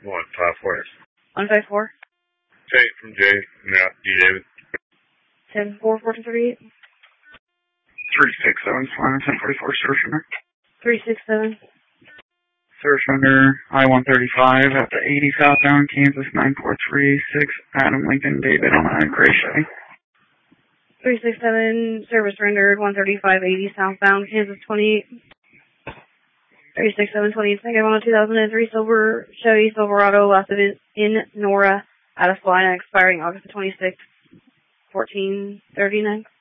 154. 154. Jay from Jay. Yeah, D. David. 74438. 367 1044 search under. 367. Search under I-135 at the 80 southbound Kansas 9436 Adam Lincoln David on a gray Chevy. 367, service rendered 13580 southbound Kansas 28. 367 22nd on a 2003 silver Chevy Silverado, last in Nora, out of Salina, expiring August 26, 1439.